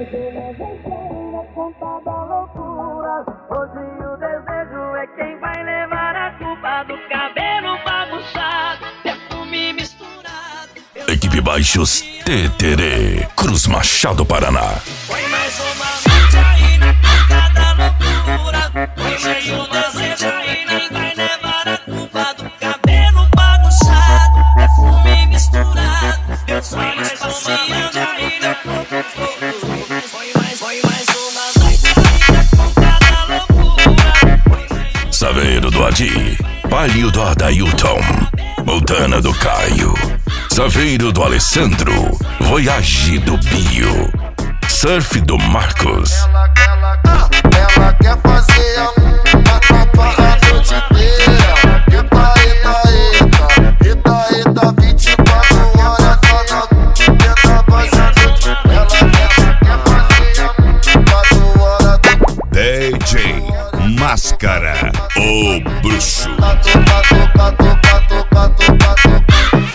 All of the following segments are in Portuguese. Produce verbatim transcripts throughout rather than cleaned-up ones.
Hoje o desejo é quem vai levar a culpa do cabelo bagunçado, perfume misturado. Equipe Baixos Teterê, Cruz Machado, Paraná. Foi mais uma noite aí na boca da loucura. Hoje o desejo aí quem vai levar a culpa do cabelo bagunçado, perfume misturado. Eu sonhos passeando aí na boca. Foi mais, foi mais uma noite aí na boca da loucura. Saveiro do Adi, Palio do Adailton, Montana do Caio, Saveiro do Alessandro, Voyage do Bio, Surf do Marcos. Ela, ela, ela quer fazer a tropa a noite inteira. Eita, eita, eita, eita, eita, vinte e quatro horas cada tenta fazer a noite. Ela quer, quer fazer a vinte e quatro horas. D J Máscara, o bruxo. Toca, toca, toca, toca, toca, toca.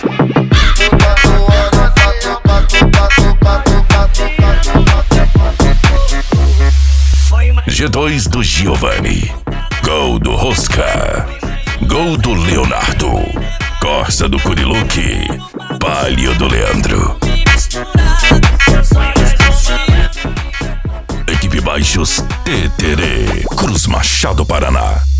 G dois do Giovanni, Gol do Rosca, Gol do Leonardo, Corsa do Curiluque, Palio do Leandro. Equipe Baixos Teterê, Cruz Machado, Paraná.